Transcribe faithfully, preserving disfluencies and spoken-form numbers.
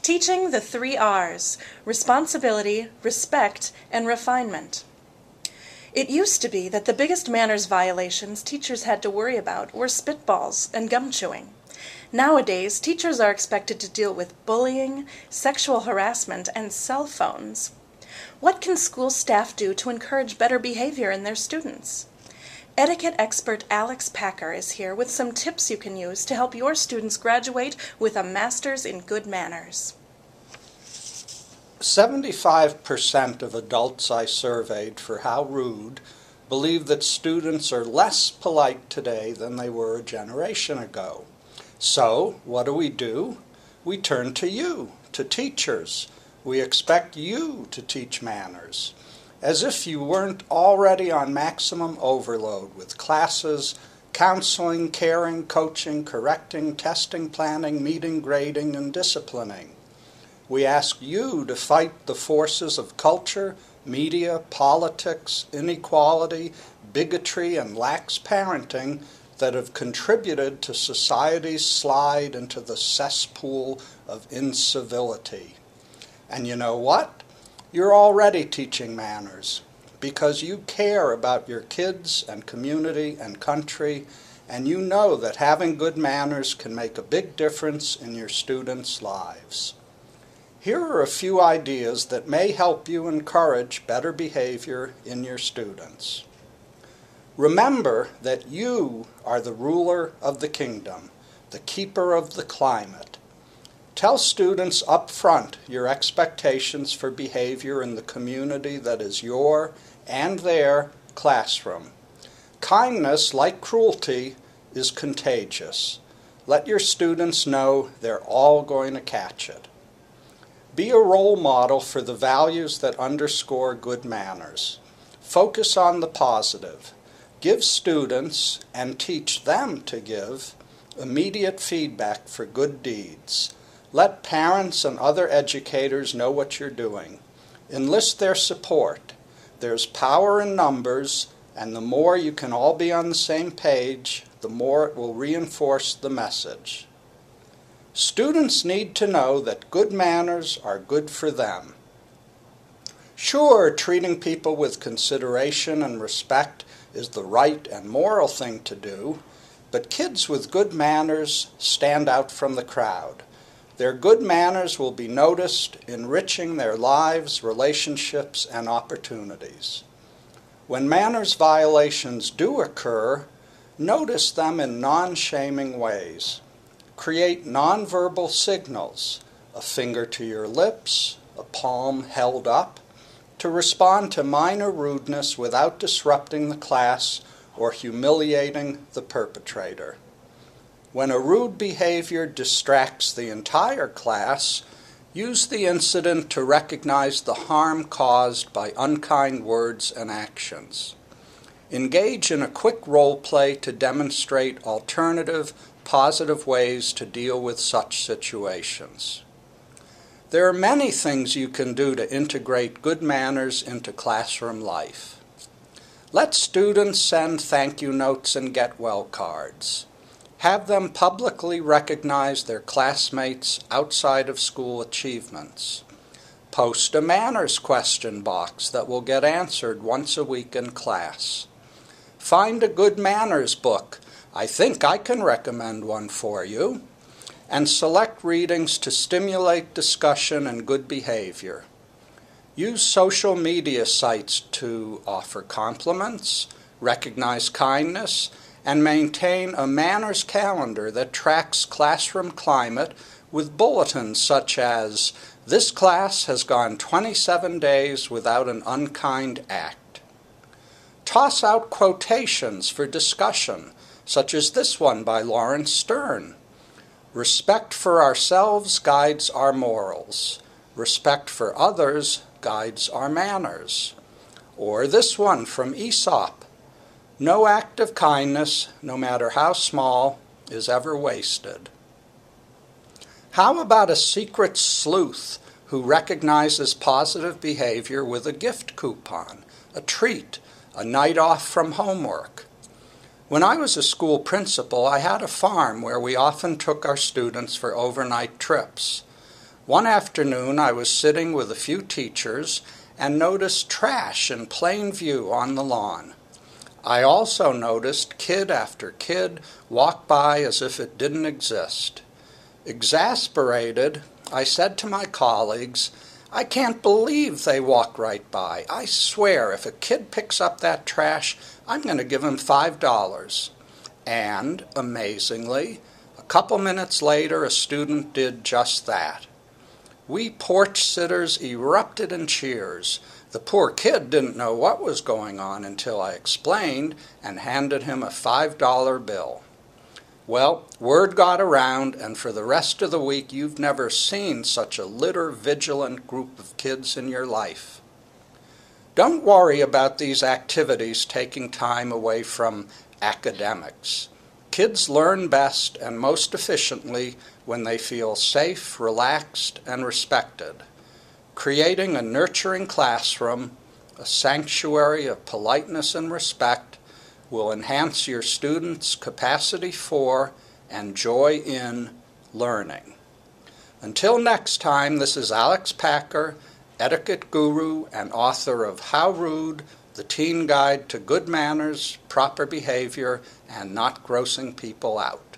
Teaching the three R's: responsibility, respect, and refinement. It used to be that the biggest manners violations teachers had to worry about were spitballs and gum chewing. Nowadays, teachers are expected to deal with bullying, sexual harassment, and cell phones. What can school staff do to encourage better behavior in their students? Etiquette expert Alex Packer is here with some tips you can use to help your students graduate with a master's in good manners. seventy-five percent of adults I surveyed for How Rude believe that students are less polite today than they were a generation ago. So, what do we do? We turn to you, to teachers. We expect you to teach manners. As if you weren't already on maximum overload with classes, counseling, caring, coaching, correcting, testing, planning, meeting, grading, and disciplining. We ask you to fight the forces of culture, media, politics, inequality, bigotry, and lax parenting that have contributed to society's slide into the cesspool of incivility. And you know what? You're already teaching manners because you care about your kids and community and country, and you know that having good manners can make a big difference in your students' lives. Here are a few ideas that may help you encourage better behavior in your students. Remember that you are the ruler of the kingdom, the keeper of the climate. Tell students up front your expectations for behavior in the community that is your and their classroom. Kindness, like cruelty, is contagious. Let your students know they're all going to catch it. Be a role model for the values that underscore good manners. Focus on the positive. Give students, and teach them to give, immediate feedback for good deeds. Let parents and other educators know what you're doing. Enlist their support. There's power in numbers, and the more you can all be on the same page, the more it will reinforce the message. Students need to know that good manners are good for them. Sure, treating people with consideration and respect is the right and moral thing to do, but kids with good manners stand out from the crowd. Their good manners will be noticed, enriching their lives, relationships, and opportunities. When manners violations do occur, notice them in non-shaming ways. Create nonverbal signals, a finger to your lips, a palm held up, to respond to minor rudeness without disrupting the class or humiliating the perpetrator. When a rude behavior distracts the entire class, use the incident to recognize the harm caused by unkind words and actions. Engage in a quick role play to demonstrate alternative, positive ways to deal with such situations. There are many things you can do to integrate good manners into classroom life. Let students send thank you notes and get well cards. Have them publicly recognize their classmates' outside of school achievements. Post a manners question box that will get answered once a week in class. Find a good manners book. I think I can recommend one for you. And select readings to stimulate discussion and good behavior. Use social media sites to offer compliments, recognize kindness, and maintain a manners calendar that tracks classroom climate with bulletins such as, "This class has gone twenty-seven days without an unkind act." Toss out quotations for discussion, such as this one by Lawrence Stern. "Respect for ourselves guides our morals. Respect for others guides our manners." Or this one from Aesop. "No act of kindness, no matter how small, is ever wasted." How about a secret sleuth who recognizes positive behavior with a gift coupon, a treat, a night off from homework? When I was a school principal, I had a farm where we often took our students for overnight trips. One afternoon I was sitting with a few teachers and noticed trash in plain view on the lawn. I also noticed kid after kid walk by as if it didn't exist. Exasperated, I said to my colleagues, "I can't believe they walk right by. I swear if a kid picks up that trash, I'm going to give him five dollars. And, amazingly, a couple minutes later a student did just that. We porch sitters erupted in cheers. The poor kid didn't know what was going on until I explained and handed him a five dollar bill. Well, word got around, and for the rest of the week you've never seen such a litter-vigilant group of kids in your life. Don't worry about these activities taking time away from academics. Kids learn best and most efficiently when they feel safe, relaxed, and respected. Creating a nurturing classroom, a sanctuary of politeness and respect, will enhance your students' capacity for and joy in learning. Until next time, this is Alex Packer, etiquette guru and author of How Rude, the Teen Guide to Good Manners, Proper Behavior, and Not Grossing People Out.